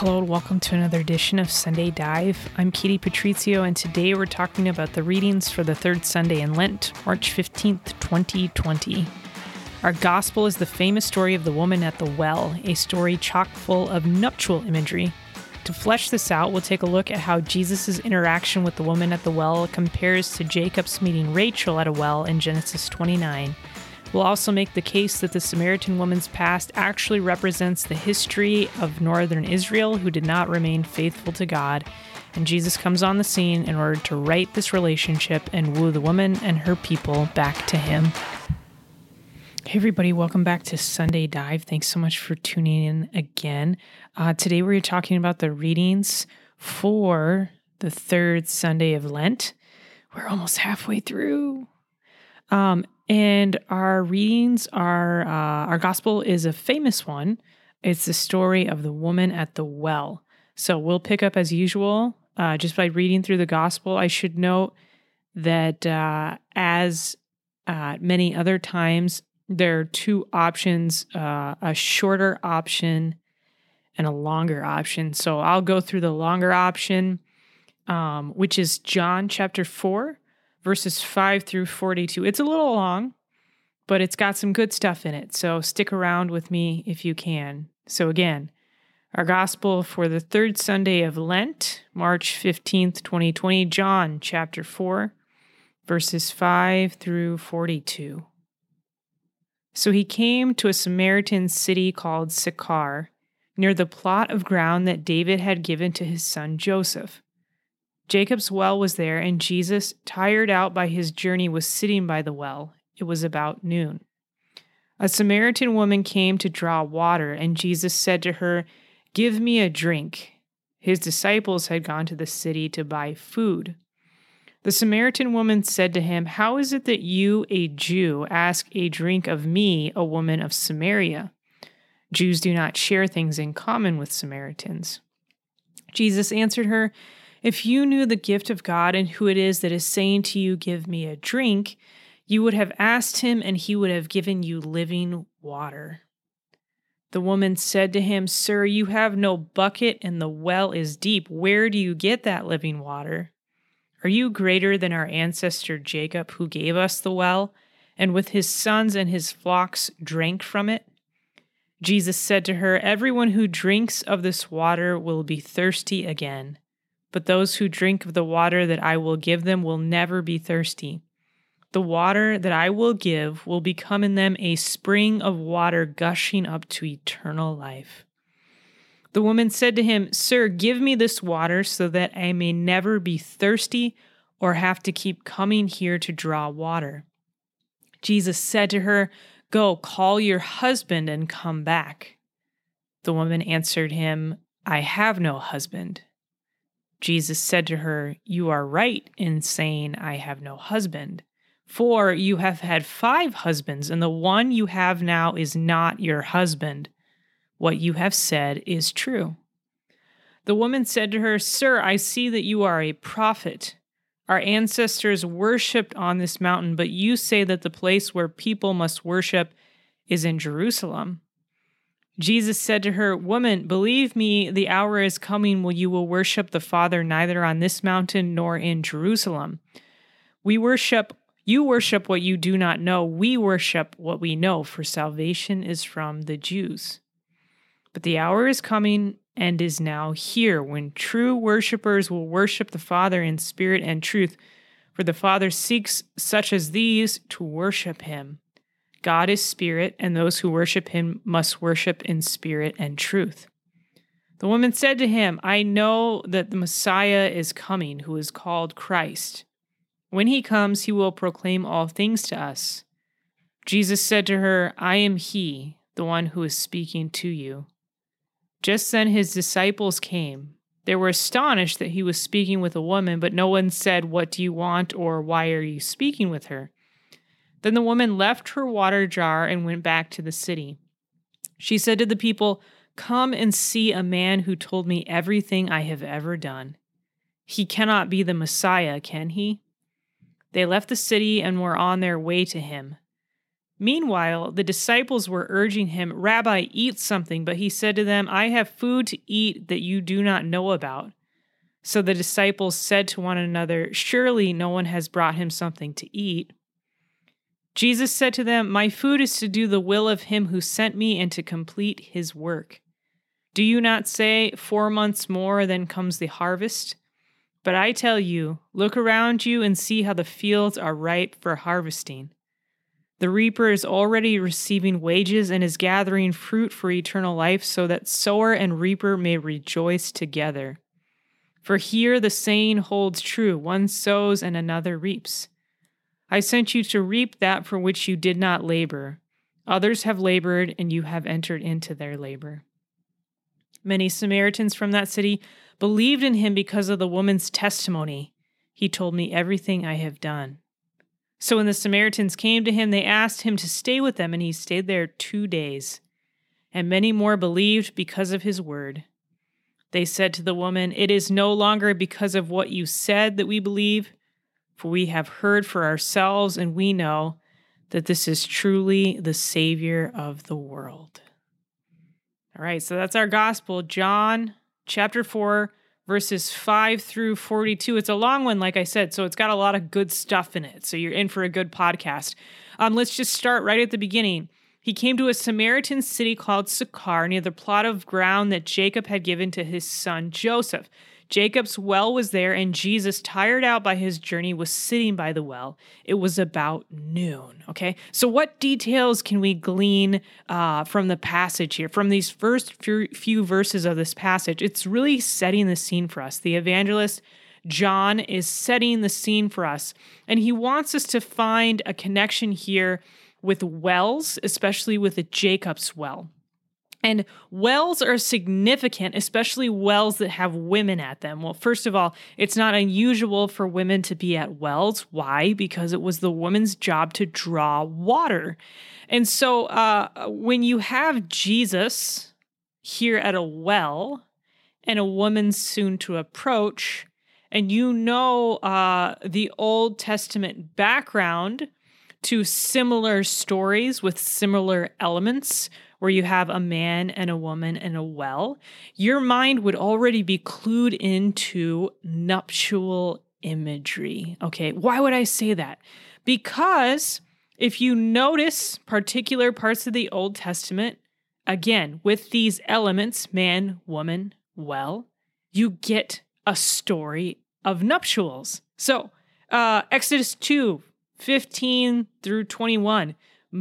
Hello and welcome to another edition of Sunday Dive. I'm Katie Patrizio, and today we're talking about the readings for the third Sunday in Lent, March 15th, 2020. Our gospel is the famous story of the woman at the well, a story chock full of nuptial imagery. To flesh this out, we'll take a look at how Jesus' interaction with the woman at the well compares to Jacob's meeting Rachel at a well in Genesis 29. We'll also make the case that the Samaritan woman's past actually represents the history of northern Israel who did not remain faithful to God, and Jesus comes on the scene in order to right this relationship and woo the woman and her people back to him. Hey everybody, welcome back to Sunday Dive. Thanks so much for tuning in again. Today we're talking about the readings for the third Sunday of Lent. We're almost halfway through. And our readings are, our gospel is a famous one. It's the story of the woman at the well. So we'll pick up as usual, just by reading through the gospel. I should note that as many other times, there are two options, a shorter option and a longer option. So I'll go through the longer option, which is John chapter 4. Verses 5 through 42. It's a little long, but it's got some good stuff in it. So stick around with me if you can. So again, our gospel for the third Sunday of Lent, March 15th, 2020, John chapter 4, verses 5 through 42. So he came to a Samaritan city called Sychar, near the plot of ground that David had given to his son Joseph. Jacob's well was there, and Jesus, tired out by his journey, was sitting by the well. It was about noon. A Samaritan woman came to draw water, and Jesus said to her, "Give me a drink." His disciples had gone to the city to buy food. The Samaritan woman said to him, "How is it that you, a Jew, ask a drink of me, a woman of Samaria? Jews do not share things in common with Samaritans." Jesus answered her, "If you knew the gift of God and who it is that is saying to you, 'Give me a drink,' you would have asked him and he would have given you living water." The woman said to him, "Sir, you have no bucket and the well is deep. Where do you get that living water? Are you greater than our ancestor Jacob, who gave us the well, and with his sons and his flocks drank from it?" Jesus said to her, "Everyone who drinks of this water will be thirsty again. But those who drink of the water that I will give them will never be thirsty. The water that I will give will become in them a spring of water gushing up to eternal life." The woman said to him, "Sir, give me this water so that I may never be thirsty or have to keep coming here to draw water." Jesus said to her, "Go, call your husband and come back." The woman answered him, "I have no husband." Jesus said to her, "You are right in saying, 'I have no husband,' for you have had 5 husbands, and the one you have now is not your husband. What you have said is true." The woman said to her, "Sir, I see that you are a prophet. Our ancestors worshipped on this mountain, but you say that the place where people must worship is in Jerusalem." Jesus said to her, "Woman, believe me, the hour is coming when you will worship the Father neither on this mountain nor in Jerusalem. You worship what you do not know. We worship what we know, for salvation is from the Jews. But the hour is coming and is now here when true worshipers will worship the Father in spirit and truth, for the Father seeks such as these to worship him. God is spirit, and those who worship him must worship in spirit and truth." The woman said to him, "I know that the Messiah is coming, who is called Christ. When he comes, he will proclaim all things to us." Jesus said to her, "I am he, the one who is speaking to you." Just then his disciples came. They were astonished that he was speaking with a woman, but no one said, "What do you want?" or "Why are you speaking with her?" Then the woman left her water jar and went back to the city. She said to the people, "Come and see a man who told me everything I have ever done. He cannot be the Messiah, can he?" They left the city and were on their way to him. Meanwhile, the disciples were urging him, "Rabbi, eat something." But he said to them, "I have food to eat that you do not know about." So the disciples said to one another, "Surely no one has brought him something to eat." Jesus said to them, "My food is to do the will of him who sent me and to complete his work. Do you not say, 4 months more, then comes the harvest? But I tell you, look around you and see how the fields are ripe for harvesting. The reaper is already receiving wages and is gathering fruit for eternal life, so that sower and reaper may rejoice together. For here the saying holds true, one sows and another reaps. I sent you to reap that for which you did not labor. Others have labored, and you have entered into their labor." Many Samaritans from that city believed in him because of the woman's testimony. "He told me everything I have done." So when the Samaritans came to him, they asked him to stay with them, and he stayed there 2 days. And many more believed because of his word. They said to the woman, "It is no longer because of what you said that we believe, for we have heard for ourselves, and we know that this is truly the Savior of the world." All right, so that's our gospel, John chapter 4, verses 5 through 42. It's a long one, like I said, so it's got a lot of good stuff in it. So you're in for a good podcast. Let's just start right at the beginning. He came to a Samaritan city called Sychar, near the plot of ground that Jacob had given to his son Joseph. Jacob's well was there, and Jesus, tired out by his journey, was sitting by the well. It was about noon, okay? So what details can we glean from the passage here, from these first few verses of this passage? It's really setting the scene for us. The evangelist John is setting the scene for us, and he wants us to find a connection here with wells, especially with the Jacob's well. And wells are significant, especially wells that have women at them. Well, first of all, it's not unusual for women to be at wells. Why? Because it was the woman's job to draw water. And so when you have Jesus here at a well and a woman soon to approach, and you know the Old Testament background to similar stories with similar elements, where you have a man and a woman and a well, your mind would already be clued into nuptial imagery. Okay, why would I say that? Because if you notice particular parts of the Old Testament, again, with these elements, man, woman, well, you get a story of nuptials. So, Exodus 2, 15 through 21,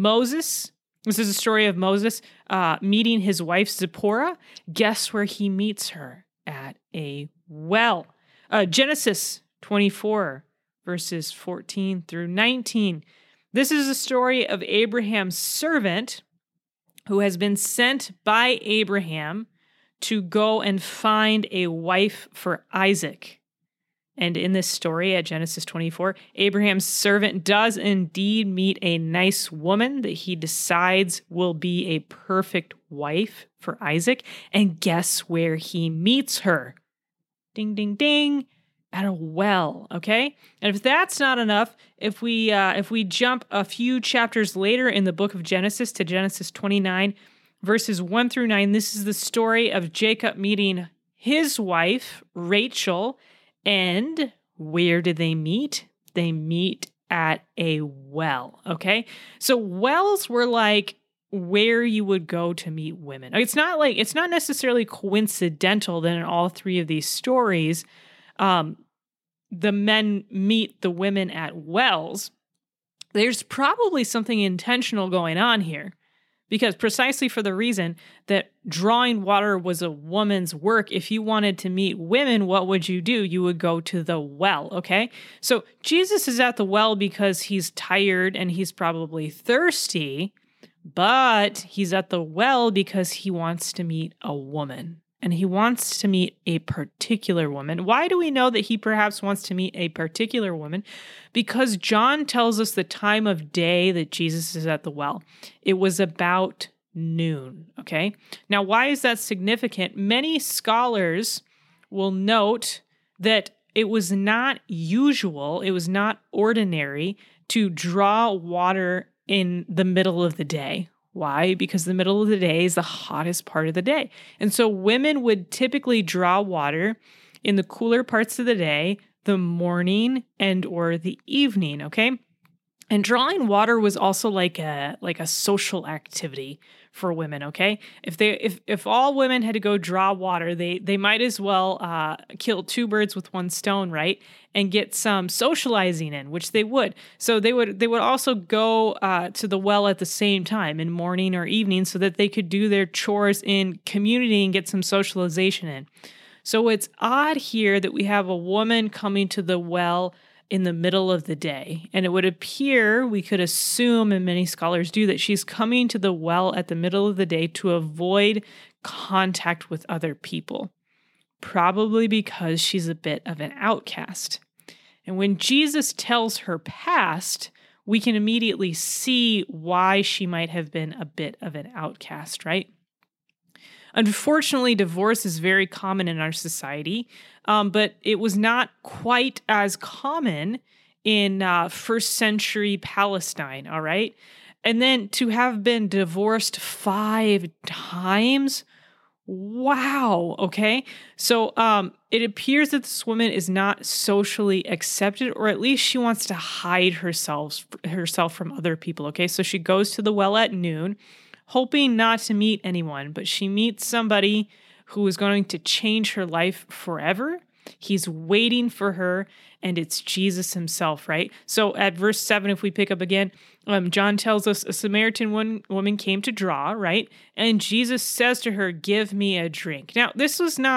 this is a story of Moses meeting his wife Zipporah. Guess where he meets her? At a well. Genesis 24, verses 14 through 19. This is a story of Abraham's servant who has been sent by Abraham to go and find a wife for Isaac. And in this story at Genesis 24, Abraham's servant does indeed meet a nice woman that he decides will be a perfect wife for Isaac. And guess where he meets her? Ding, ding, ding, at a well, okay? And if that's not enough, if we jump a few chapters later in the book of Genesis to Genesis 29, verses 1 through 9, this is the story of Jacob meeting his wife, Rachel. And where do they meet? They meet at a well, okay? So wells were like where you would go to meet women. It's not necessarily coincidental that in all three of these stories, the men meet the women at wells. There's probably something intentional going on here. Because precisely for the reason that drawing water was a woman's work, if you wanted to meet women, what would you do? You would go to the well, okay? So Jesus is at the well because he's tired and he's probably thirsty, but he's at the well because he wants to meet a woman. And he wants to meet a particular woman. Why do we know that he perhaps wants to meet a particular woman? Because John tells us the time of day that Jesus is at the well. It was about noon, okay? Now, why is that significant? Many scholars will note that it was not usual, it was not ordinary to draw water in the middle of the day. Why? Because the middle of the day is the hottest part of the day. And so women would typically draw water in the cooler parts of the day, the morning and or the evening, okay? And drawing water was also like a social activity for women, okay? If all women had to go draw water, they might as well kill two birds with one stone, right? And get some socializing in, which they would. So they would also go to the well at the same time in morning or evening so that they could do their chores in community and get some socialization in. So it's odd here that we have a woman coming to the well in the middle of the day. And it would appear, we could assume, and many scholars do, that she's coming to the well at the middle of the day to avoid contact with other people, probably because she's a bit of an outcast. And when Jesus tells her past, we can immediately see why she might have been a bit of an outcast, right? Unfortunately, divorce is very common in our society, but it was not quite as common in first century Palestine, all right? And then to have been divorced 5 times, wow, okay? So it appears that this woman is not socially accepted, or at least she wants to hide herself from other people, okay? So she goes to the well at noon, hoping not to meet anyone, but she meets somebody who is going to change her life forever. He's waiting for her, and it's Jesus himself, right? So at verse 7, if we pick up again, John tells us a Samaritan woman came to draw, right? And Jesus says to her, "Give me a drink." Now, this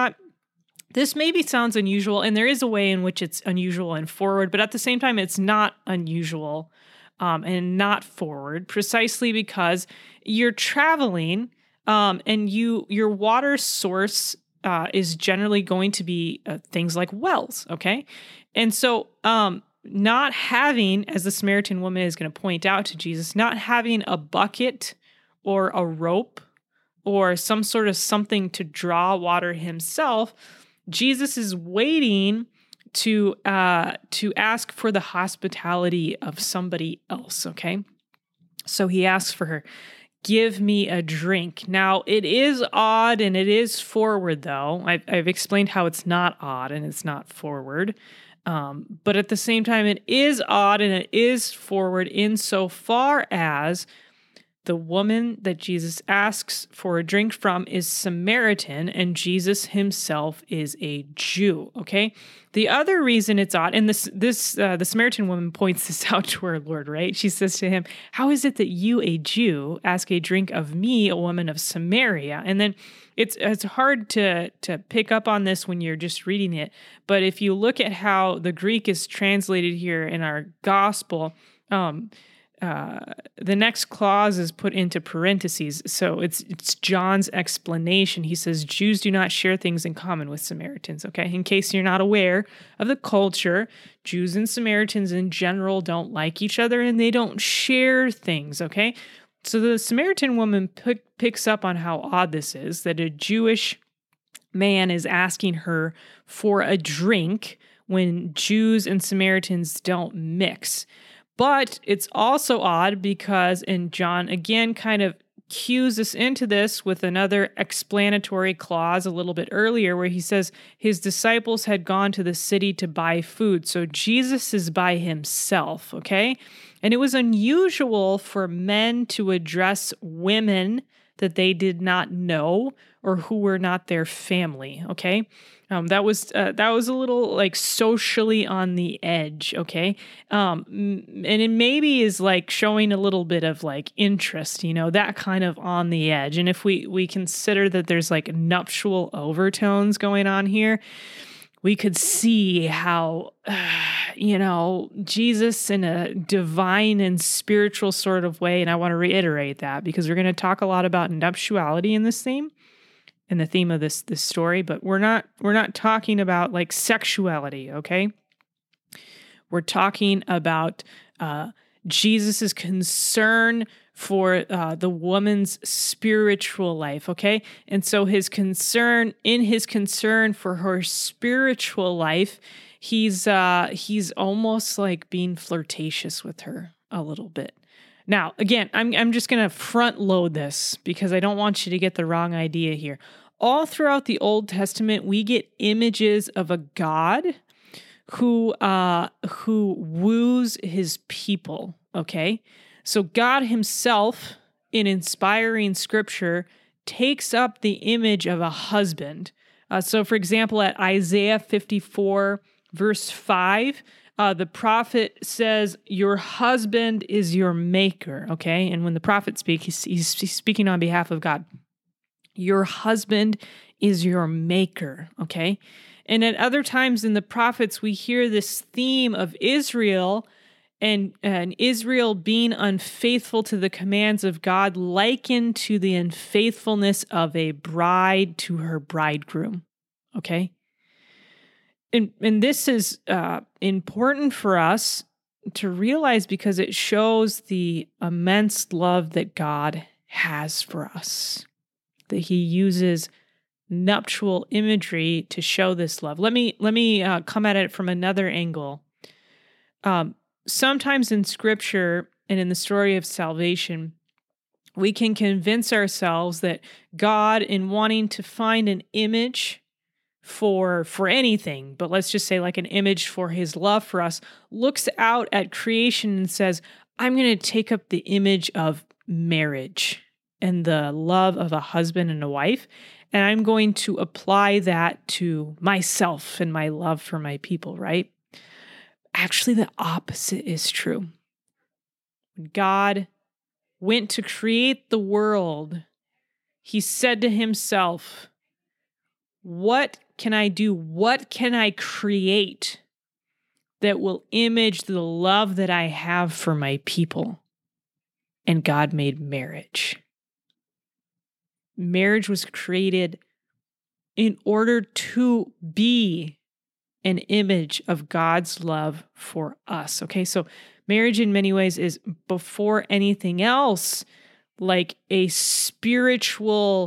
maybe sounds unusual, and there is a way in which it's unusual and forward, but at the same time, it's not unusual and not forward, precisely because you're traveling and your water source is generally going to be things like wells, okay? And so not having, as the Samaritan woman is going to point out to Jesus, not having a bucket or a rope or some sort of something to draw water himself, Jesus is waiting to ask for the hospitality of somebody else, okay? So he asks for her, "Give me a drink." Now, it is odd and it is forward, though. I've explained how it's not odd and it's not forward. But at the same time, it is odd and it is forward insofar as the woman that Jesus asks for a drink from is Samaritan, and Jesus himself is a Jew, okay? The other reason it's odd, and the Samaritan woman points this out to our Lord, right? She says to him, "How is it that you, a Jew, ask a drink of me, a woman of Samaria?" And then it's hard to pick up on this when you're just reading it, but if you look at how the Greek is translated here in our gospel, the next clause is put into parentheses. So it's John's explanation. He says, Jews do not share things in common with Samaritans, okay? In case you're not aware of the culture, Jews and Samaritans in general don't like each other and they don't share things, okay? So the Samaritan woman picks up on how odd this is, that a Jewish man is asking her for a drink when Jews and Samaritans don't mix. But it's also odd because, and John again kind of cues us into this with another explanatory clause a little bit earlier where he says his disciples had gone to the city to buy food. So Jesus is by himself, okay? And it was unusual for men to address women that they did not know or who were not their family, okay? That was a little like socially on the edge, okay? And it maybe is like showing a little bit of like interest, that kind of on the edge. And if we consider that there's like nuptial overtones going on here, we could see how, Jesus in a divine and spiritual sort of way, and I want to reiterate that because we're going to talk a lot about nuptiality in this theme. In the theme of this story, but we're not talking about like sexuality, okay? We're talking about Jesus's concern for the woman's spiritual life, okay? And so his concern for her spiritual life, he's almost like being flirtatious with her a little bit. Now, again, I'm just going to front load this because I don't want you to get the wrong idea here. All throughout the Old Testament, we get images of a God who woos his people, okay? So God himself, in inspiring scripture, takes up the image of a husband. So for example, at Isaiah 54, verse 5, the prophet says, your husband is your maker, okay? And when the prophet speaks, he's speaking on behalf of God. Your husband is your maker, okay? And at other times in the prophets, we hear this theme of Israel and Israel being unfaithful to the commands of God, likened to the unfaithfulness of a bride to her bridegroom, okay? And this is important for us to realize because it shows the immense love that God has for us, that he uses nuptial imagery to show this love. Let me come at it from another angle. Sometimes in scripture and in the story of salvation, we can convince ourselves that God, in wanting to find an image for anything, but let's just say like an image for his love for us, looks out at creation and says, I'm going to take up the image of marriage and the love of a husband and a wife, and I'm going to apply that to myself and my love for my people, right? Actually, the opposite is true. When God went to create the world, he said to himself, what can I do? What can I create that will image the love that I have for my people? And God made marriage. Marriage was created in order to be an image of God's love for us. Okay, so marriage in many ways is, before anything else, like a spiritual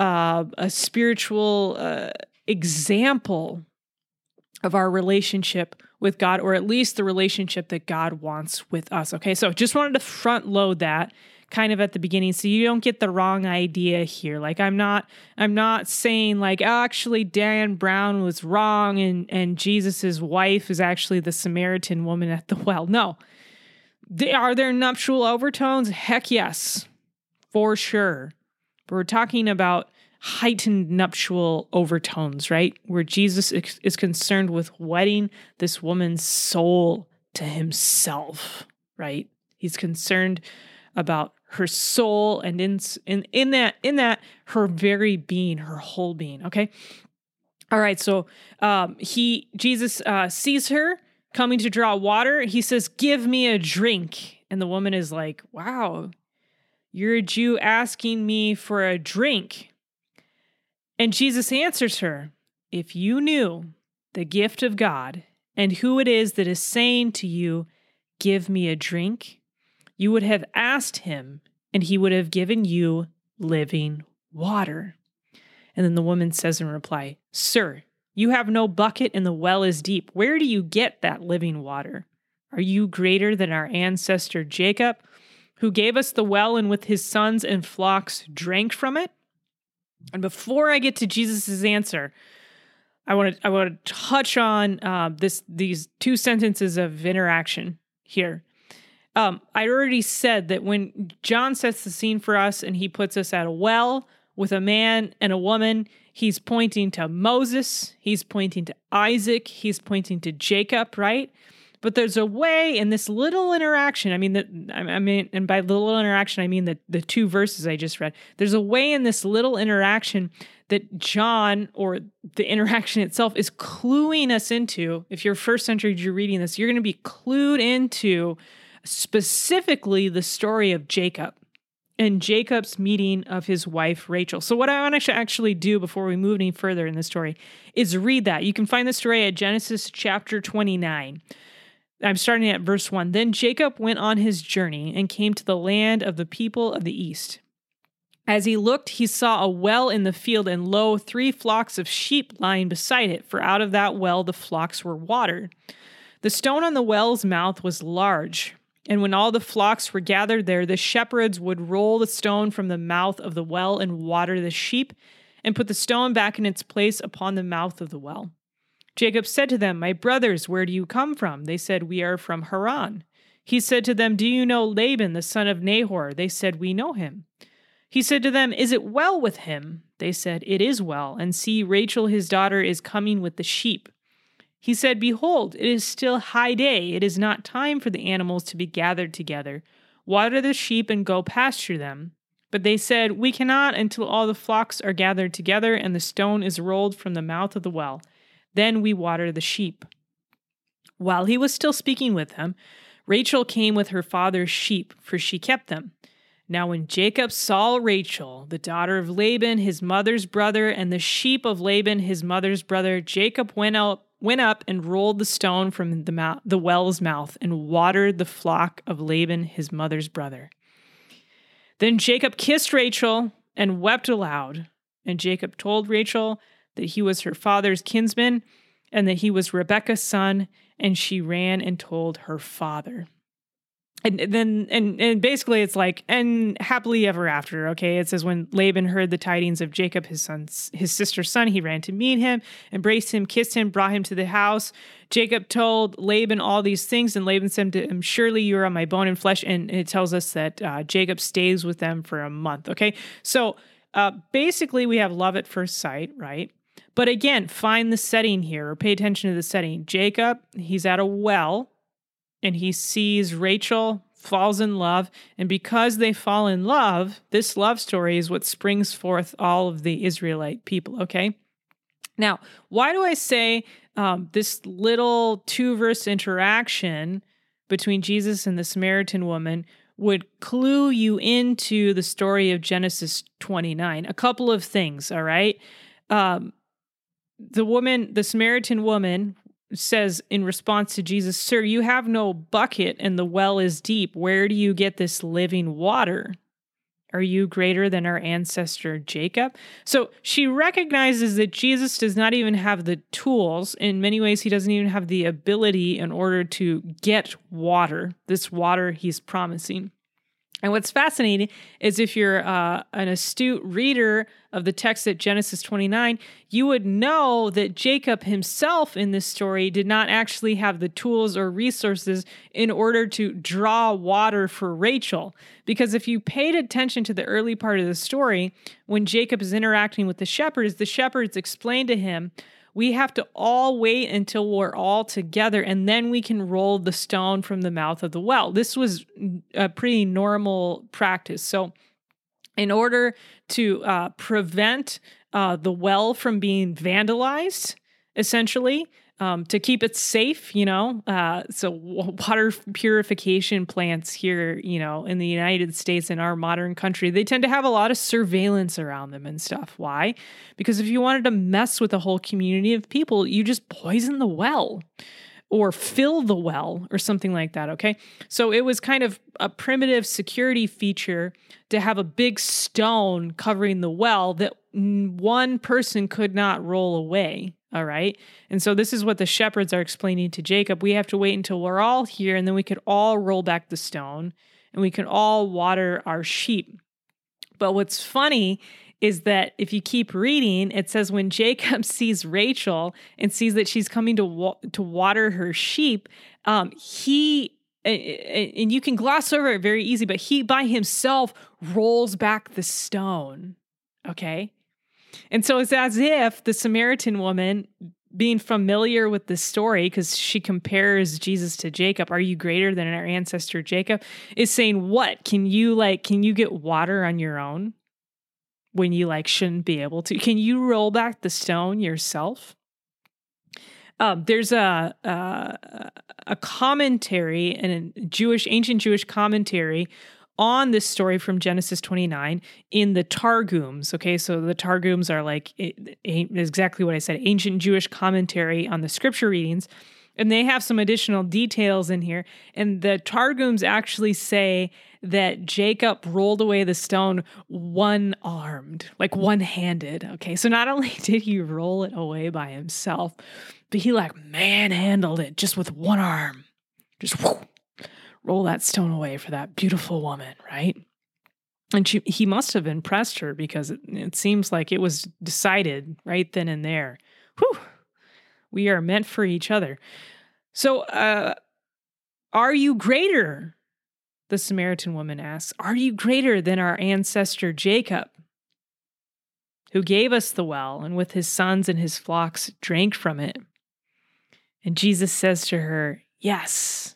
example of our relationship with God, or at least the relationship that God wants with us. Okay, so just wanted to front load that kind of at the beginning so you don't get the wrong idea here. Like I'm not saying like, oh, actually Dan Brown was wrong and Jesus's wife is actually the Samaritan woman at the well. No. Are there nuptial overtones? Heck yes, for sure. But we're talking about heightened nuptial overtones, right? Where Jesus is concerned with wedding this woman's soul to himself, right? He's concerned about her soul and in that her very being, her whole being. Okay. All right. So Jesus sees her coming to draw water. He says, "Give me a drink." And the woman is like, "Wow, you're a Jew asking me for a drink." And Jesus answers her, "If you knew the gift of God and who it is that is saying to you, 'Give me a drink,' you would have asked him, and he would have given you living water." And then the woman says in reply, "Sir, you have no bucket and the well is deep. Where do you get that living water? Are you greater than our ancestor Jacob, who gave us the well and with his sons and flocks drank from it?" And before I get to Jesus' answer, I want to touch on these two sentences of interaction here. I already said that when John sets the scene for us and he puts us at a well with a man and a woman, he's pointing to Moses, he's pointing to Isaac, he's pointing to Jacob, right? But there's a way in this little interaction, and by little interaction, I mean the two verses I just read. There's a way in this little interaction that John, or the interaction itself, is cluing us into. If you're first century Jew reading this, you're going to be clued into specifically the story of Jacob and Jacob's meeting of his wife, Rachel. So what I want to actually do before we move any further in the story is read that. You can find the story at Genesis chapter 29. I'm starting at verse 1. "Then Jacob went on his journey and came to the land of the people of the east. As he looked, he saw a well in the field, and lo, 3 flocks of sheep lying beside it, for out of that well the flocks were watered. The stone on the well's mouth was large. And when all the flocks were gathered there, the shepherds would roll the stone from the mouth of the well and water the sheep, and put the stone back in its place upon the mouth of the well. Jacob said to them, "My brothers, where do you come from?" They said, "We are from Haran." He said to them, "Do you know Laban, the son of Nahor?" They said, "We know him." He said to them, "Is it well with him?" They said, "It is well. And see, Rachel his daughter is coming with the sheep." He said, "Behold, it is still high day. It is not time for the animals to be gathered together. Water the sheep and go pasture them." But they said, "We cannot until all the flocks are gathered together and the stone is rolled from the mouth of the well. Then we water the sheep." While he was still speaking with them, Rachel came with her father's sheep, for she kept them. Now when Jacob saw Rachel, the daughter of Laban, his mother's brother, and the sheep of Laban, his mother's brother, Jacob went up and rolled the stone from the well's mouth and watered the flock of Laban, his mother's brother. Then Jacob kissed Rachel and wept aloud. And Jacob told Rachel that he was her father's kinsman and that he was Rebekah's son, and she ran and told her father. And basically it's like, and happily ever after, okay? It says, when Laban heard the tidings of Jacob, his sister's son, he ran to meet him, embraced him, kissed him, brought him to the house. Jacob told Laban all these things, and Laban said to him, "Surely you are my bone and flesh." And it tells us that Jacob stays with them for a month, okay? So basically we have love at first sight, right? But again, find the setting here, or pay attention to the setting. Jacob, he's at a well, and he sees Rachel, falls in love, and because they fall in love, this love story is what springs forth all of the Israelite people, okay? Now, why do I say this little 2-verse interaction between Jesus and the Samaritan woman would clue you into the story of Genesis 29? A couple of things, all right? The Samaritan woman says in response to Jesus, "Sir, you have no bucket and the well is deep. Where do you get this living water? Are you greater than our ancestor Jacob?" So she recognizes that Jesus does not even have the tools. In many ways, he doesn't even have the ability in order to get water, this water he's promising. And what's fascinating is if you're an astute reader of the text at Genesis 29, you would know that Jacob himself in this story did not actually have the tools or resources in order to draw water for Rachel. Because if you paid attention to the early part of the story, when Jacob is interacting with the shepherds explain to him, we have to all wait until we're all together, and then we can roll the stone from the mouth of the well. This was a pretty normal practice. So in order to prevent the well from being vandalized, essentially, to keep it safe, so water purification plants here, in the United States, in our modern country, they tend to have a lot of surveillance around them and stuff. Why? Because if you wanted to mess with a whole community of people, you just poison the well or fill the well or something like that, okay? So it was kind of a primitive security feature to have a big stone covering the well that one person could not roll away. All right. And so this is what the shepherds are explaining to Jacob. We have to wait until we're all here, and then we could all roll back the stone and we can all water our sheep. But what's funny is that if you keep reading, it says when Jacob sees Rachel and sees that she's coming to water her sheep, and you can gloss over it very easy, but he by himself rolls back the stone. Okay. And so it's as if the Samaritan woman, being familiar with this story, because she compares Jesus to Jacob, "Are you greater than our ancestor Jacob?" is saying, what? Can you get water on your own when you shouldn't be able to? Can you roll back the stone yourself? There's a commentary, and ancient Jewish commentary on this story from Genesis 29 in the Targums. Okay, so the Targums are exactly what I said, ancient Jewish commentary on the scripture readings, and they have some additional details in here. And the Targums actually say that Jacob rolled away the stone one-armed, one-handed. Okay, so not only did he roll it away by himself, but he manhandled it just with one arm, just whoo, roll that stone away for that beautiful woman, right? And he must have impressed her because it seems like it was decided right then and there. Whew, we are meant for each other. So, are you greater? The Samaritan woman asks, are you greater than our ancestor Jacob, who gave us the well and with his sons and his flocks drank from it? And Jesus says to her, yes,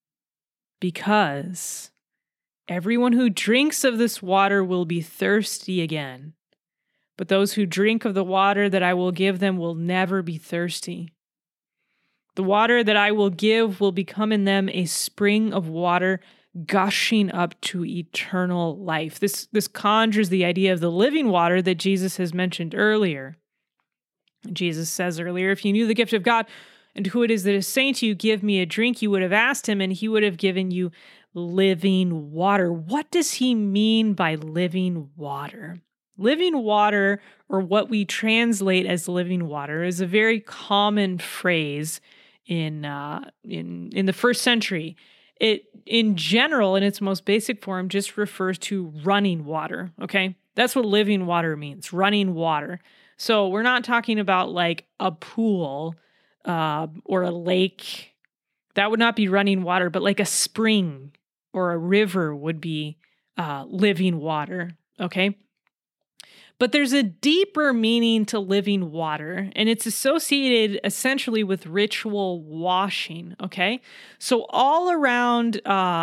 because everyone who drinks of this water will be thirsty again, but those who drink of the water that I will give them will never be thirsty. The water that I will give will become in them a spring of water gushing up to eternal life. This conjures the idea of the living water that Jesus has mentioned earlier. Jesus says earlier, if you knew the gift of God and who it is that is saying to you, give me a drink, you would have asked him and he would have given you living water. What does he mean by living water? Living water, or what we translate as living water, is a very common phrase in the first century. It, in general, in its most basic form, just refers to running water, okay? That's what living water means, running water. So we're not talking about like a pool or a lake. That would not be running water, but like a spring or a river would be living water, okay? But there's a deeper meaning to living water, and it's associated essentially with ritual washing, okay? So all around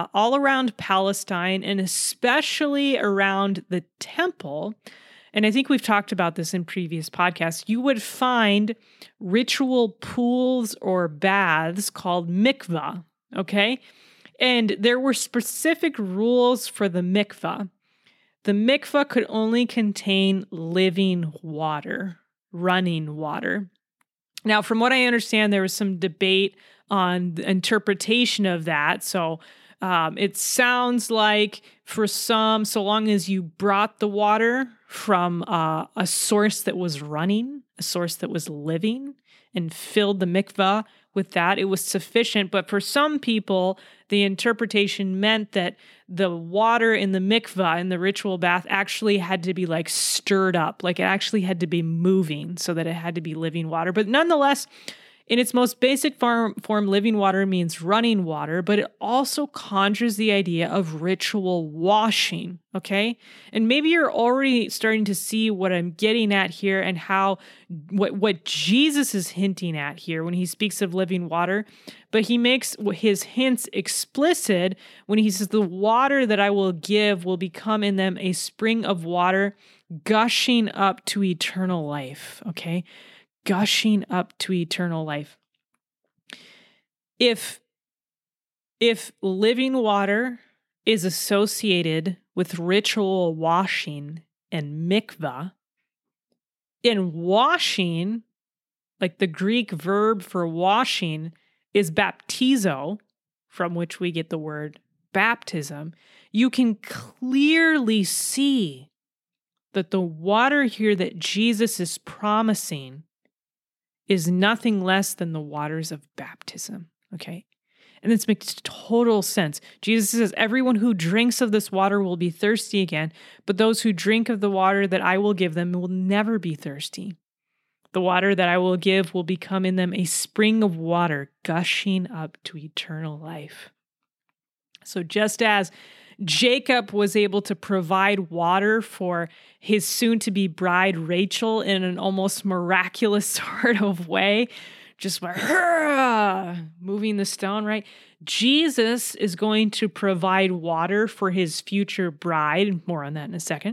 Palestine, and especially around the temple, and I think we've talked about this in previous podcasts, you would find ritual pools or baths called mikvah, okay? And there were specific rules for the mikvah. The mikvah could only contain living water, running water. Now, from what I understand, there was some debate on the interpretation of that. So it sounds like for some, so long as you brought the water from a source that was running, a source that was living, and filled the mikvah with that, it was sufficient. But for some people, the interpretation meant that the water in the mikvah, in the ritual bath, actually had to be like stirred up, like it actually had to be moving so that it had to be living water. But nonetheless, in its most basic form, living water means running water, but it also conjures the idea of ritual washing, okay? And maybe you're already starting to see what I'm getting at here and how what Jesus is hinting at here when he speaks of living water, but he makes his hints explicit when he says the water that I will give will become in them a spring of water gushing up to eternal life, okay? Gushing up to eternal life. If living water is associated with ritual washing and mikvah, in washing, like the Greek verb for washing is baptizo, from which we get the word baptism, you can clearly see that the water here that Jesus is promising is nothing less than the waters of baptism, okay? And this makes total sense. Jesus says, everyone who drinks of this water will be thirsty again, but those who drink of the water that I will give them will never be thirsty. The water that I will give will become in them a spring of water gushing up to eternal life. So just as Jacob was able to provide water for his soon-to-be bride Rachel in an almost miraculous sort of way, just by moving the stone, right? Jesus is going to provide water for his future bride, more on that in a second,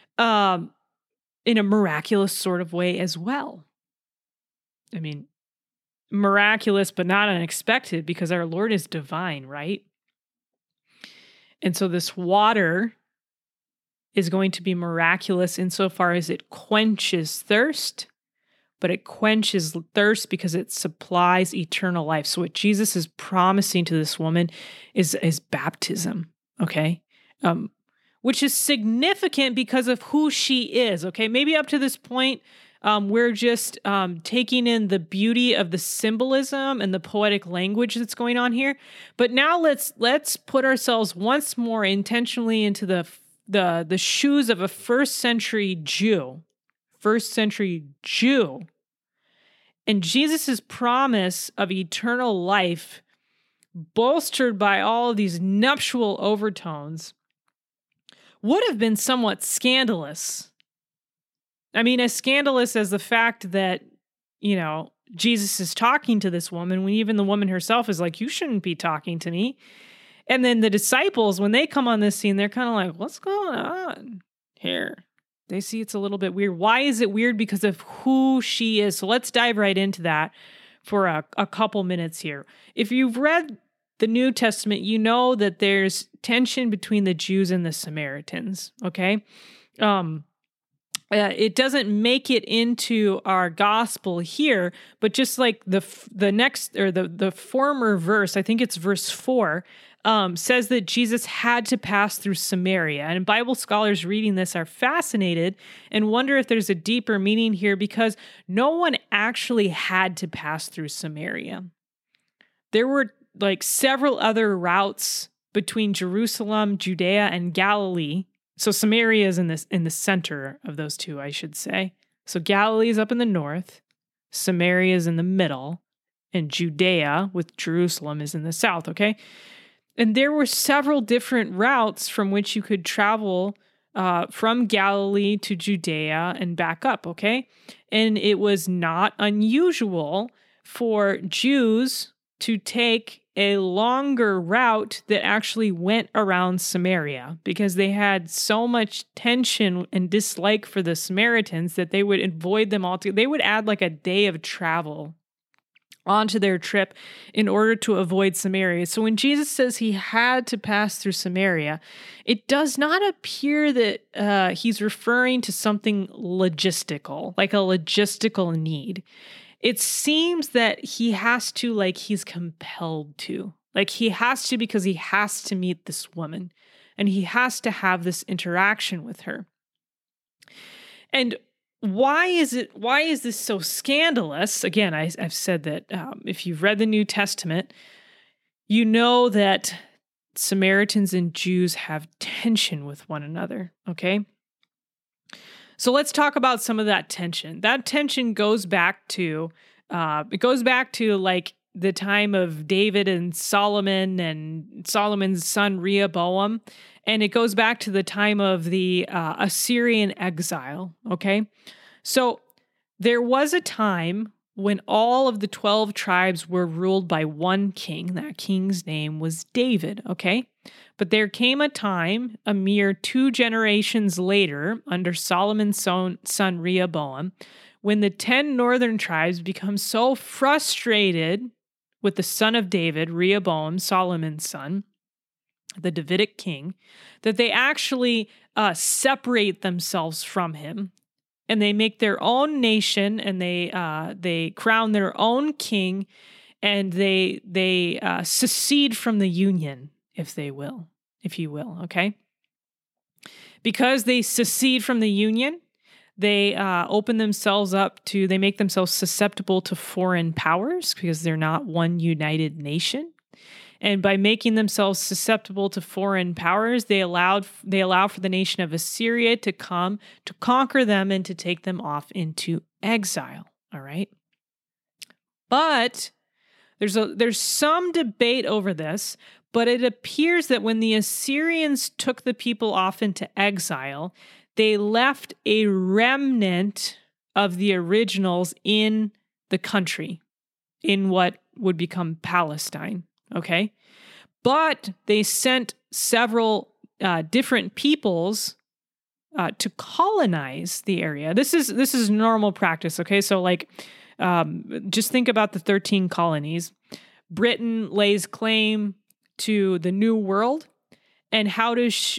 in a miraculous sort of way as well. I mean, miraculous but not unexpected because our Lord is divine, right? And so this water is going to be miraculous insofar as it quenches thirst, but it quenches thirst because it supplies eternal life. So what Jesus is promising to this woman is baptism, okay? Which is significant because of who she is, okay? Maybe up to this point, We're just taking in the beauty of the symbolism and the poetic language that's going on here. But now let's put ourselves once more intentionally into the shoes of a first century Jew. And Jesus' promise of eternal life, bolstered by all of these nuptial overtones, would have been somewhat scandalous. I mean, as scandalous as the fact that, Jesus is talking to this woman when even the woman herself is like, you shouldn't be talking to me. And then the disciples, when they come on this scene, they're kind of like, what's going on here? They see it's a little bit weird. Why is it weird? Because of who she is. So let's dive right into that for a couple minutes here. If you've read the New Testament, you know that there's tension between the Jews and the Samaritans, okay? It doesn't make it into our gospel here, but just like the next, or the former verse, I think it's verse 4, says that Jesus had to pass through Samaria. And Bible scholars reading this are fascinated and wonder if there's a deeper meaning here, because no one actually had to pass through Samaria. There were like several other routes between Jerusalem, Judea, and Galilee. So Samaria is in the center of those two, I should say. So Galilee is up in the north, Samaria is in the middle, and Judea with Jerusalem is in the south, okay? And there were several different routes from which you could travel from Galilee to Judea and back up, okay? And it was not unusual for Jews to take a longer route that actually went around Samaria, because they had so much tension and dislike for the Samaritans that they would avoid them altogether. They would add like a day of travel onto their trip in order to avoid Samaria. So when Jesus says he had to pass through Samaria, it does not appear that he's referring to something logistical, like a logistical need. It seems that he has to, like he's compelled to. Like he has to, because he has to meet this woman and he has to have this interaction with her. And why is this so scandalous? Again, I've said that if you've read the New Testament, you know that Samaritans and Jews have tension with one another, okay? So let's talk about some of that tension. That tension goes back to like the time of David and Solomon and Solomon's son Rehoboam. And it goes back to the time of the Assyrian exile, okay? So there was a time when all of the 12 tribes were ruled by one king. That king's name was David, okay? But there came a time, a mere 2 generations later, under Solomon's son Rehoboam, when the 10 northern tribes become so frustrated with the son of David, Rehoboam, Solomon's son, the Davidic king, that they actually separate themselves from him, and they make their own nation, and they crown their own king, and they secede from the union, if you will, okay? Because they secede from the union, they open themselves up to, they make themselves susceptible to foreign powers because they're not one united nation. And by making themselves susceptible to foreign powers, they allow for the nation of Assyria to come to conquer them and to take them off into exile. All right. But there's some debate over this, but it appears that when the Assyrians took the people off into exile, they left a remnant of the originals in the country, in what would become Palestine. Okay, but they sent several different peoples to colonize the area. This is normal practice. Okay, so like just think about the 13 colonies. Britain lays claim to the New World, and how does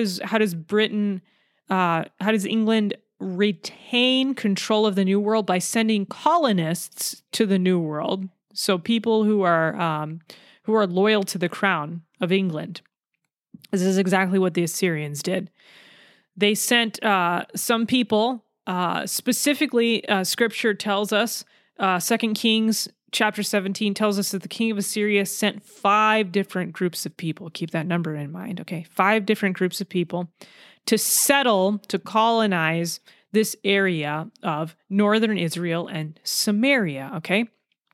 England retain control of the New World? By sending colonists to the New World, so people who are loyal to the crown of England. This is exactly what the Assyrians did. They sent some people Specifically, Scripture tells us, 2 Kings chapter 17 tells us that the king of Assyria sent 5 different groups of people. Keep that number in mind, okay? 5 different groups of people to settle, to colonize this area of northern Israel and Samaria, okay?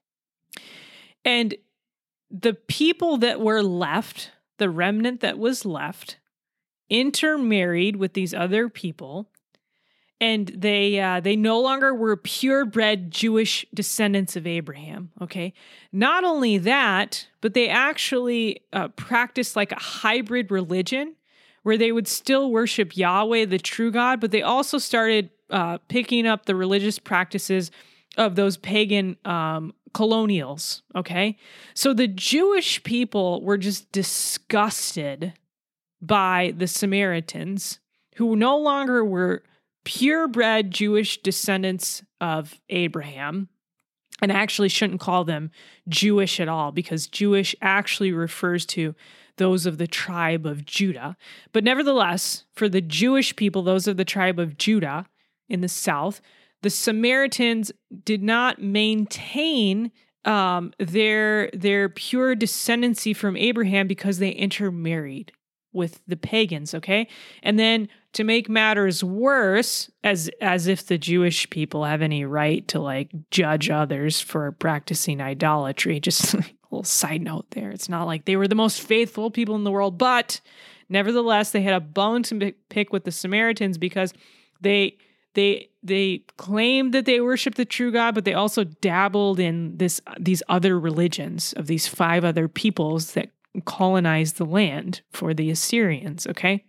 And the people that were left, the remnant that was left, intermarried with these other people, and they no longer were purebred Jewish descendants of Abraham, okay? Not only that, but they actually practiced like a hybrid religion where they would still worship Yahweh, the true God, but they also started picking up the religious practices of those pagan colonials, okay? So the Jewish people were just disgusted by the Samaritans, who no longer were purebred Jewish descendants of Abraham, and actually shouldn't call them Jewish at all, because Jewish actually refers to those of the tribe of Judah. But nevertheless, for the Jewish people, those of the tribe of Judah in the south, the Samaritans did not maintain their pure descendancy from Abraham because they intermarried with the pagans, okay? And then to make matters worse, as if the Jewish people have any right to like judge others for practicing idolatry, just a little side note there. It's not like they were the most faithful people in the world, but nevertheless, they had a bone to pick with the Samaritans because they claimed that they worshiped the true God, but they also dabbled in these other religions of these 5 other peoples that colonized the land for the Assyrians, okay?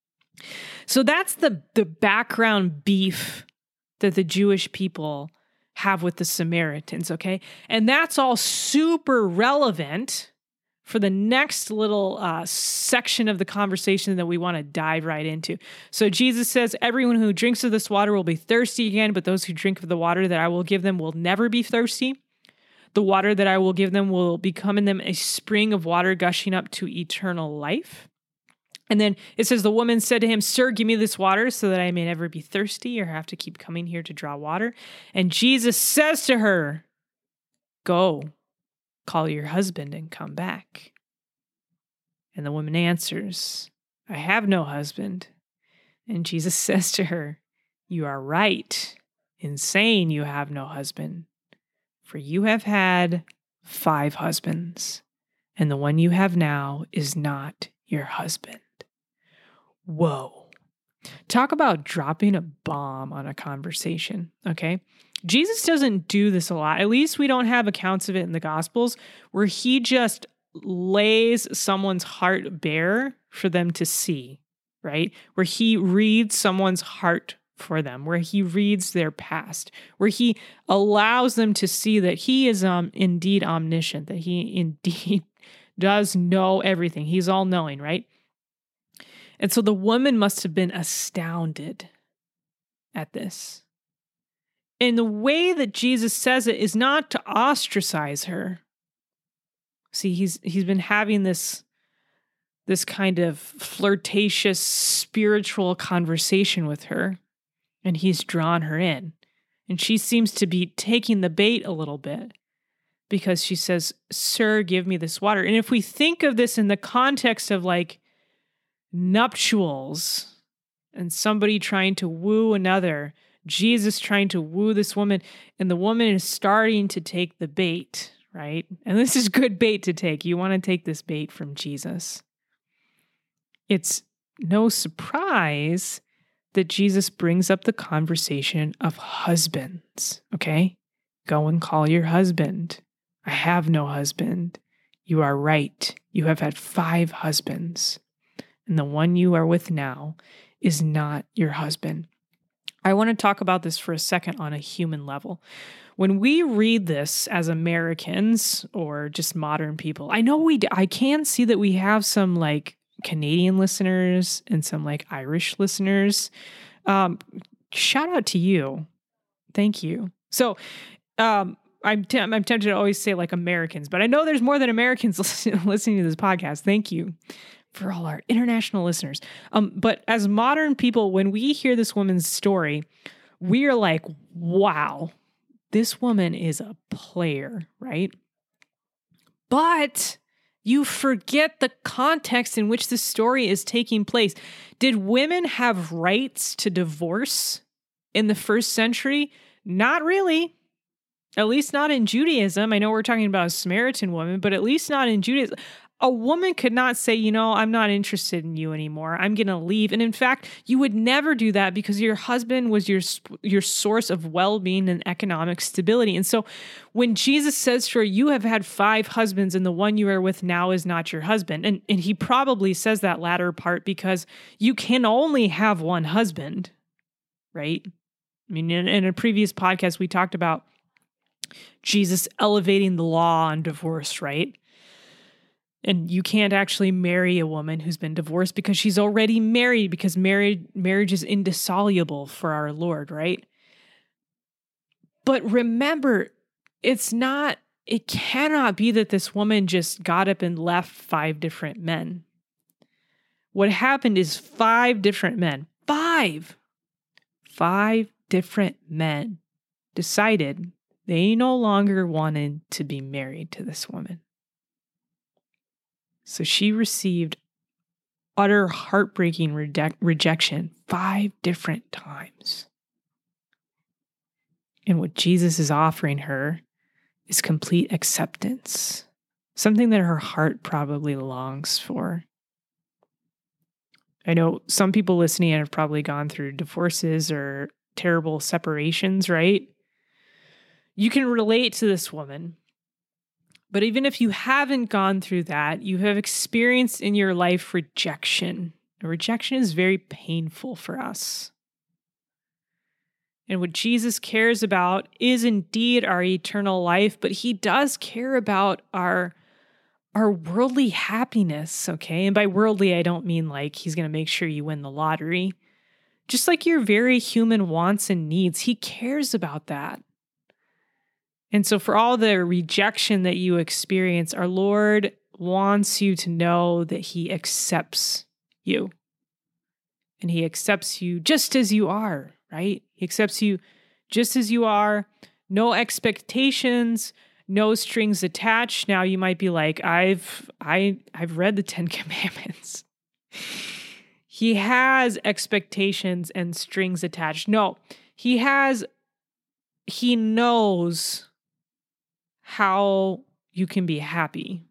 So that's the background beef that the Jewish people have with the Samaritans, okay? And that's all super relevant for the next little section of the conversation that we want to dive right into. So Jesus says, everyone who drinks of this water will be thirsty again, but those who drink of the water that I will give them will never be thirsty. The water that I will give them will become in them a spring of water gushing up to eternal life. And then it says, the woman said to him, Sir, give me this water so that I may never be thirsty or have to keep coming here to draw water. And Jesus says to her, Go, call your husband and come back. And the woman answers, I have no husband. And Jesus says to her, You are right in saying you have no husband. For you have had 5 husbands, and the one you have now is not your husband. Whoa. Talk about dropping a bomb on a conversation, okay? Jesus doesn't do this a lot. At least we don't have accounts of it in the Gospels where he just lays someone's heart bare for them to see, right? Where he reads someone's heart for them, where he reads their past, where he allows them to see that he is indeed omniscient, that he indeed does know everything. He's all-knowing, right? And so the woman must have been astounded at this. And the way that Jesus says it is not to ostracize her. See, he's been having this kind of flirtatious spiritual conversation with her, and he's drawn her in. And she seems to be taking the bait a little bit because she says, Sir, give me this water. And if we think of this in the context of like nuptials and somebody trying to woo another, Jesus trying to woo this woman, and the woman is starting to take the bait, right? And this is good bait to take. You want to take this bait from Jesus. It's no surprise that Jesus brings up the conversation of husbands, okay? Go and call your husband. I have no husband. You are right. You have had 5 husbands, and the one you are with now is not your husband. I want to talk about this for a second on a human level. When we read this as Americans or just modern people, I can see that we have some like Canadian listeners and some like Irish listeners. Shout out to you. Thank you. So, I'm tempted to always say like Americans, but I know there's more than Americans listening to this podcast. Thank you for all our international listeners. But as modern people, when we hear this woman's story, we're like, wow, this woman is a player, right? But you forget the context in which the story is taking place. Did women have rights to divorce in the first century? Not really. At least not in Judaism. I know we're talking about a Samaritan woman, but at least not in Judaism. A woman could not say, I'm not interested in you anymore. I'm going to leave. And in fact, you would never do that because your husband was your source of well-being and economic stability. And so when Jesus says to her, you have had 5 husbands and the one you are with now is not your husband. And he probably says that latter part because you can only have one husband, right? I mean, in a previous podcast, we talked about Jesus elevating the law on divorce, right? And you can't actually marry a woman who's been divorced because she's already married, because marriage is indissoluble for our Lord, right? But remember, it cannot be that this woman just got up and left 5 different men. What happened is 5 different men, 5 different men decided they no longer wanted to be married to this woman. So she received utter heartbreaking rejection 5 different times. And what Jesus is offering her is complete acceptance, something that her heart probably longs for. I know some people listening have probably gone through divorces or terrible separations, right? You can relate to this woman. But even if you haven't gone through that, you have experienced in your life rejection. And rejection is very painful for us. And what Jesus cares about is indeed our eternal life, but he does care about our worldly happiness, okay? And by worldly, I don't mean like he's going to make sure you win the lottery. Just like your very human wants and needs, he cares about that. And so for all the rejection that you experience, our Lord wants you to know that he accepts you. And he accepts you just as you are, right? He accepts you just as you are. No expectations, no strings attached. Now you might be like, I've read the 10 Commandments. He has expectations and strings attached. No, he knows how you can be happy.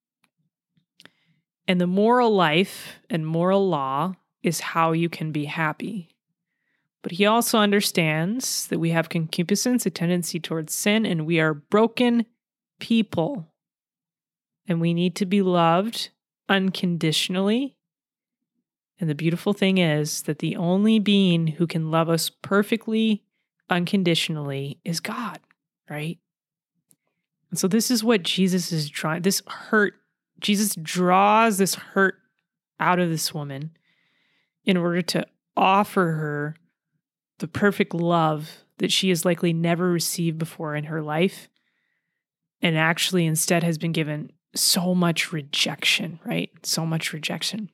And the moral life and moral law is how you can be happy. But he also understands that we have concupiscence, a tendency towards sin, and we are broken people. And we need to be loved unconditionally. And the beautiful thing is that the only being who can love us perfectly, unconditionally, is God, right? And so this is what Jesus is trying, this hurt, Jesus draws this hurt out of this woman in order to offer her the perfect love that she has likely never received before in her life, and actually instead has been given so much rejection, right? So much rejection.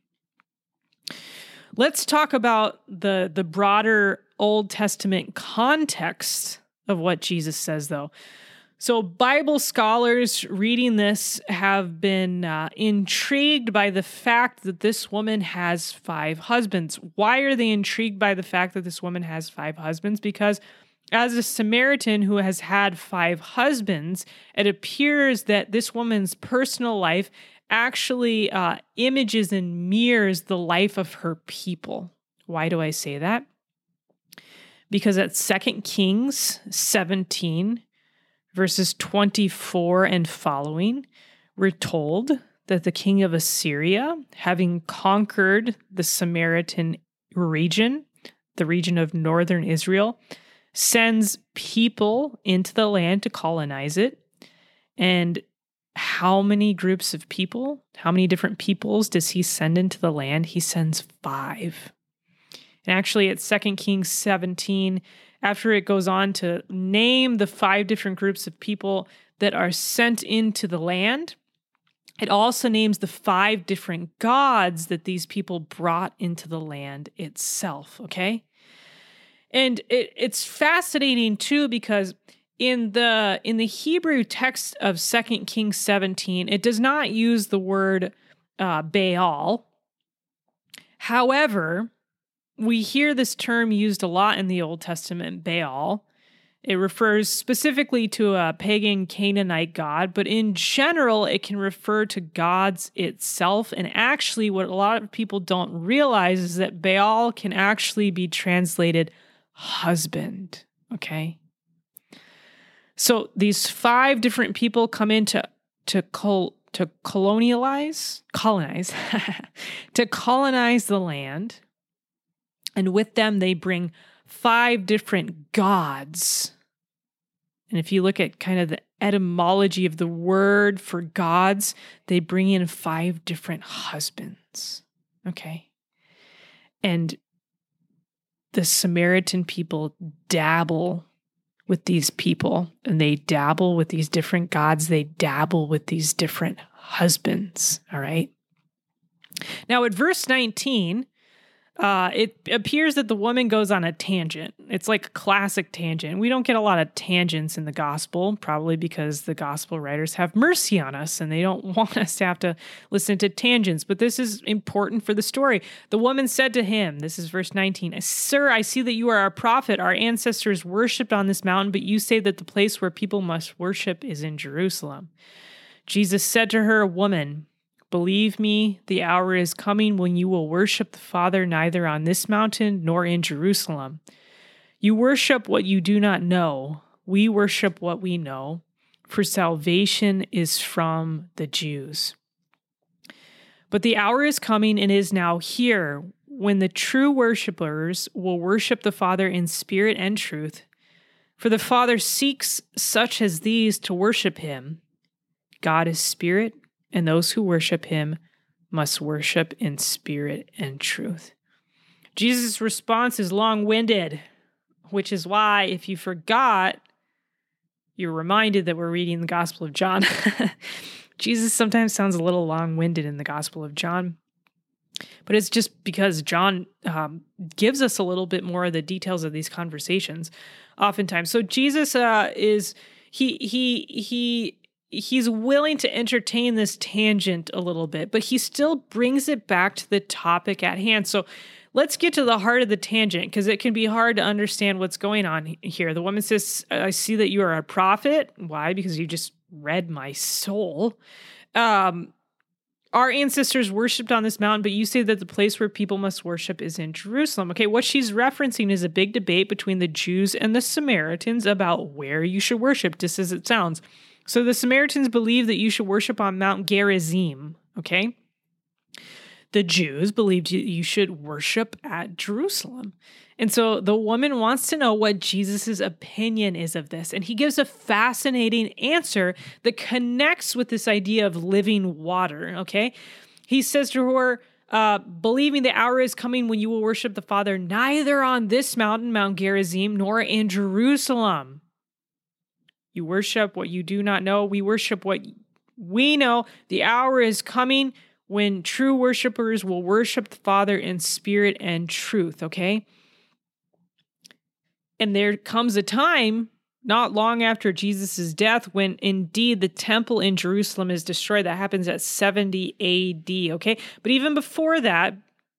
Let's talk about the broader Old Testament context of what Jesus says, though. So Bible scholars reading this have been intrigued by the fact that this woman has 5 husbands. Why are they intrigued by the fact that this woman has 5 husbands? Because as a Samaritan who has had 5 husbands, it appears that this woman's personal life actually images and mirrors the life of her people. Why do I say that? Because at 2 Kings 17, verses 24 and following, we're told that the king of Assyria, having conquered the Samaritan region, the region of northern Israel, sends people into the land to colonize it. And how many groups of people, how many different peoples does he send into the land? He sends 5. And actually at 2 Kings 17, after it goes on to name the 5 different groups of people that are sent into the land, it also names the 5 different gods that these people brought into the land itself, okay? And it's fascinating too, because in the Hebrew text of 2 Kings 17, it does not use the word Baal. However, we hear this term used a lot in the Old Testament, Baal. It refers specifically to a pagan Canaanite god, but in general, it can refer to gods itself. And actually, what a lot of people don't realize is that Baal can actually be translated husband, okay? So these 5 different people come in to colonize to colonize the land. And with them, they bring 5 different gods. And if you look at kind of the etymology of the word for gods, they bring in 5 different husbands. Okay. And the Samaritan people dabble with these people, and they dabble with these different gods. They dabble with these different husbands. All right. Now, at verse 19, it appears that the woman goes on a tangent. It's like a classic tangent. We don't get a lot of tangents in the gospel, probably because the gospel writers have mercy on us and they don't want us to have to listen to tangents. But this is important for the story. The woman said to him, this is verse 19, "Sir, I see that you are a prophet. Our ancestors worshipped on this mountain, but you say that the place where people must worship is in Jerusalem." Jesus said to her, "Woman, believe me, the hour is coming when you will worship the Father neither on this mountain nor in Jerusalem. You worship what you do not know. We worship what we know, for salvation is from the Jews. But the hour is coming and is now here when the true worshipers will worship the Father in spirit and truth. For the Father seeks such as these to worship him. God is spirit, and those who worship him must worship in spirit and truth." Jesus' response is long-winded, which is why, if you forgot, you're reminded that we're reading the Gospel of John. Jesus sometimes sounds a little long-winded in the Gospel of John, but it's just because John gives us a little bit more of the details of these conversations oftentimes. So Jesus he's willing to entertain this tangent a little bit, but he still brings it back to the topic at hand. So let's get to the heart of the tangent, because it can be hard to understand what's going on here. The woman says, "I see that you are a prophet." Why? Because you just read my soul. "Our ancestors worshipped on this mountain, but you say that the place where people must worship is in Jerusalem." Okay, what she's referencing is a big debate between the Jews and the Samaritans about where you should worship, just as it sounds. So the Samaritans believe that you should worship on Mount Gerizim, okay? The Jews believed you should worship at Jerusalem. And so the woman wants to know what Jesus' opinion is of this. And he gives a fascinating answer that connects with this idea of living water, okay? He says to her, "Believing the hour is coming when you will worship the Father neither on this mountain, Mount Gerizim, nor in Jerusalem. You worship what you do not know. We worship what we know. The hour is coming when true worshipers will worship the Father in spirit and truth," okay? And there comes a time, not long after Jesus' death, when indeed the temple in Jerusalem is destroyed. That happens at 70 AD, okay? But even before that,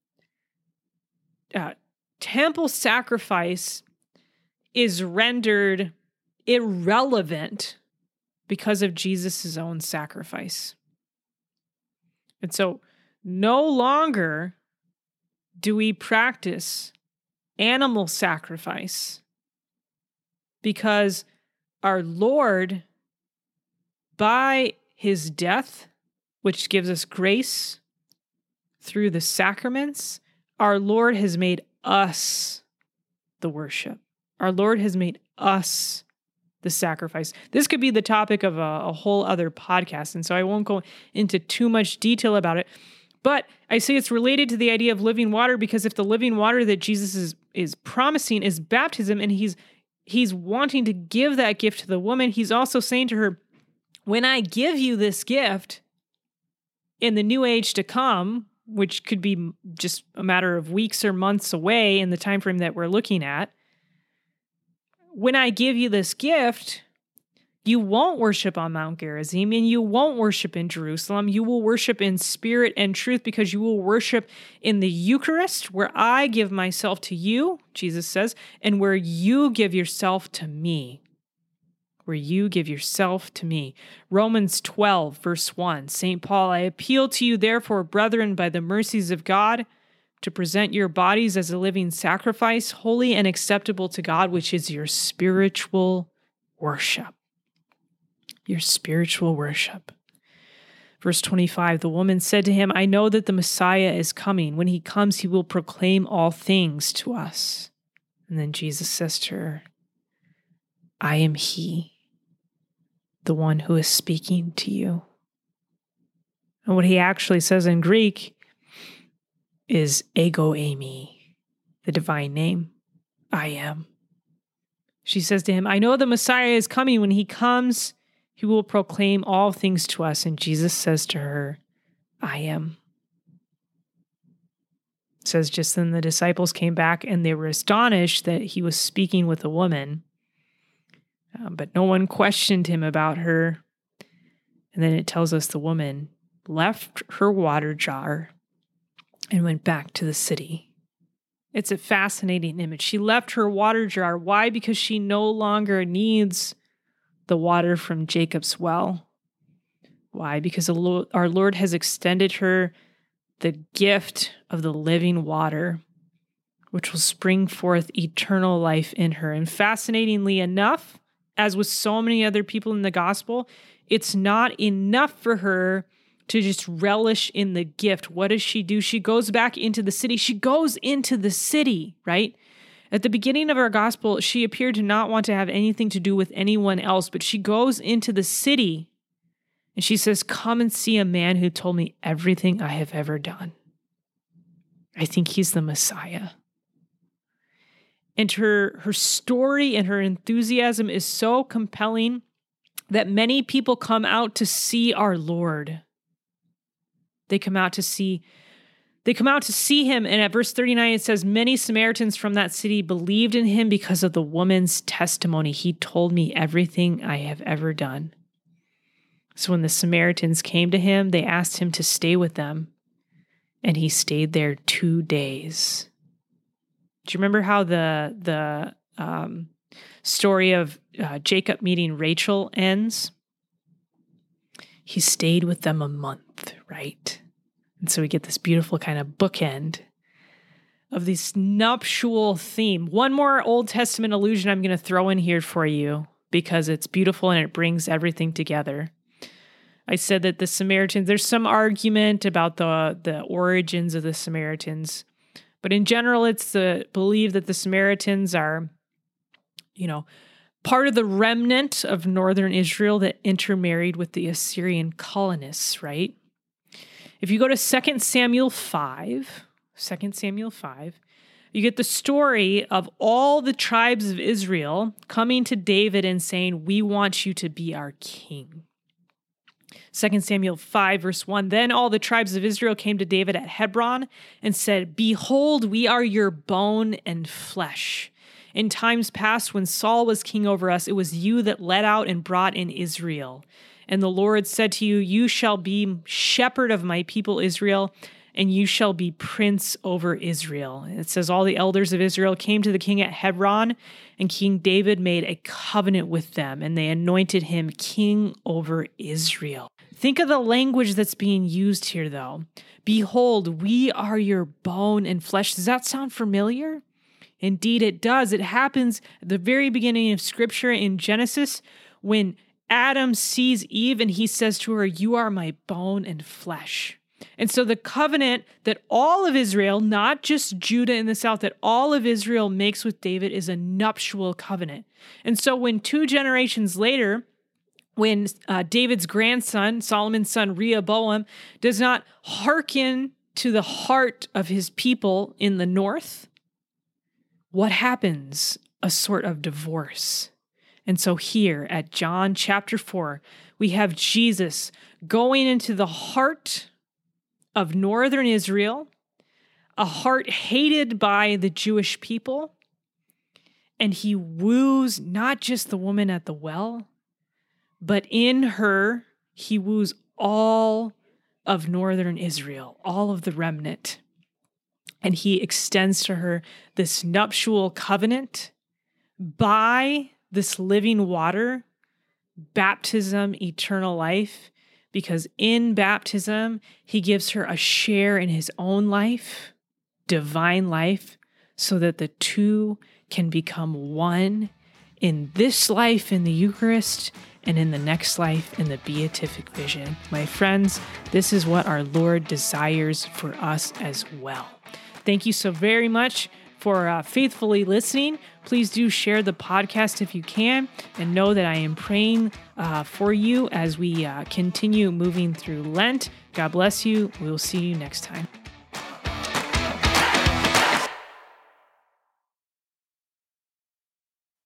temple sacrifice is rendered irrelevant because of Jesus' own sacrifice. And so no longer do we practice animal sacrifice, because our Lord, by his death, which gives us grace through the sacraments, our Lord has made us the worship. Our Lord has made us the sacrifice. This could be the topic of a whole other podcast, and so I won't go into too much detail about it. But I say it's related to the idea of living water, because if the living water that Jesus is promising is baptism, and he's wanting to give that gift to the woman, he's also saying to her, when I give you this gift in the new age to come, which could be just a matter of weeks or months away in the time frame that we're looking at, when I give you this gift, you won't worship on Mount Gerizim and you won't worship in Jerusalem. You will worship in spirit and truth because you will worship in the Eucharist where I give myself to you, Jesus says, and where you give yourself to me. Where you give yourself to me. Romans 12, verse 1, St. Paul, I appeal to you, therefore, brethren, by the mercies of God, to present your bodies as a living sacrifice, holy and acceptable to God, which is your spiritual worship. Your spiritual worship. Verse 25, the woman said to him, I know that the Messiah is coming. When he comes, he will proclaim all things to us. And then Jesus says to her, I am he, the one who is speaking to you. And what he actually says in Greek is ego eimi, the divine name, I am. She says to him, I know the Messiah is coming. When he comes, he will proclaim all things to us. And Jesus says to her, I am. It says just then the disciples came back and they were astonished that he was speaking with a woman. But no one questioned him about her. And then it tells us the woman left her water jar and went back to the city. It's a fascinating image. She left her water jar. Why? Because she no longer needs the water from Jacob's well. Why? Because our Lord has extended her the gift of the living water, which will spring forth eternal life in her. And fascinatingly enough, as with so many other people in the gospel, it's not enough for her to just relish in the gift. What does she do? She goes back into the city. She goes into the city, right? At the beginning of our gospel, she appeared to not want to have anything to do with anyone else, but she goes into the city and she says, come and see a man who told me everything I have ever done. I think he's the Messiah. And her story and her enthusiasm is so compelling that many people come out to see our Lord. They come out to see him. And at verse 39, it says, many Samaritans from that city believed in him because of the woman's testimony. He told me everything I have ever done. So when the Samaritans came to him, they asked him to stay with them. And he stayed there 2 days. Do you remember how the story of Jacob meeting Rachel ends? He stayed with them a month, right? And so we get this beautiful kind of bookend of this nuptial theme. One more Old Testament allusion I'm going to throw in here for you because it's beautiful and it brings everything together. I said that the Samaritans, there's some argument about the origins of the Samaritans, but in general, it's believed that the Samaritans are, part of the remnant of northern Israel that intermarried with the Assyrian colonists, right? If you go to 2 Samuel 5, you get the story of all the tribes of Israel coming to David and saying, we want you to be our king. 2 Samuel 5, verse 1, then all the tribes of Israel came to David at Hebron and said, behold, we are your bone and flesh. In times past, when Saul was king over us, it was you that led out and brought in Israel. And the Lord said to you, you shall be shepherd of my people Israel, and you shall be prince over Israel. And it says all the elders of Israel came to the king at Hebron, and King David made a covenant with them, and they anointed him king over Israel. Think of the language that's being used here, though. Behold, we are your bone and flesh. Does that sound familiar? Indeed, it does. It happens at the very beginning of Scripture in Genesis when Adam sees Eve and he says to her, you are my bone and flesh. And so the covenant that all of Israel, not just Judah in the south, that all of Israel makes with David is a nuptial covenant. And so when 2 generations later, when David's grandson, Solomon's son Rehoboam, does not hearken to the heart of his people in the north, what happens? A sort of divorce. And so here at John chapter 4, we have Jesus going into the heart of northern Israel, a heart hated by the Jewish people, And he woos not just the woman at the well, but in her, he woos all of northern Israel, all of the remnant. And he extends to her this nuptial covenant by this living water, baptism, eternal life, because in baptism, he gives her a share in his own life, divine life, so that the two can become one in this life in the Eucharist and in the next life in the beatific vision. My friends, this is what our Lord desires for us as well. Thank you so very much for faithfully listening. Please do share the podcast if you can, and know that I am praying for you as we continue moving through Lent. God bless you. We'll see you next time.